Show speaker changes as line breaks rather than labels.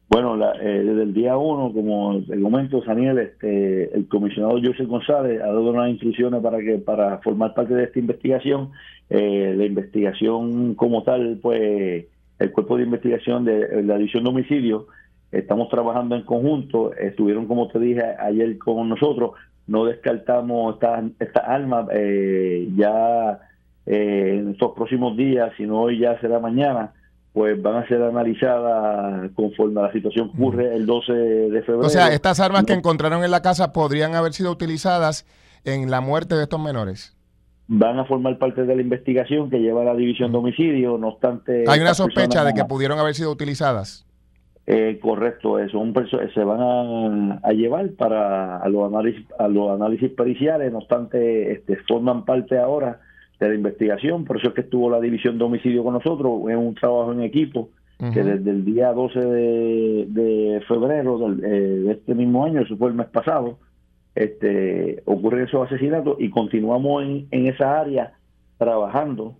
Bueno, desde el día uno, como te comento, Daniel, el comisionado José González ha dado unas instrucciones para formar parte de esta investigación. La investigación como tal, pues el cuerpo de investigación de la división de homicidios, estamos trabajando en conjunto. Estuvieron, como te dije ayer, con nosotros. No descartamos estas armas ya en estos próximos días, sino hoy ya será mañana, pues van a ser analizadas conforme a la situación que ocurre el 12 de
O sea,
febrero.
estas armas que
No
encontraron en la casa podrían haber sido utilizadas en la muerte de estos menores.
van a formar parte de la investigación que lleva la división de homicidio. No obstante,
Hay una
estas personas,
sospecha de que pudieron haber sido utilizadas.
correcto, se van a llevar para a los análisis periciales. No obstante, forman parte ahora de la investigación. Por eso es que estuvo la división de homicidio con nosotros. Es un trabajo en equipo que desde el día 12 de febrero de este mismo año, eso fue el mes pasado, ocurren esos asesinatos y continuamos en esa área trabajando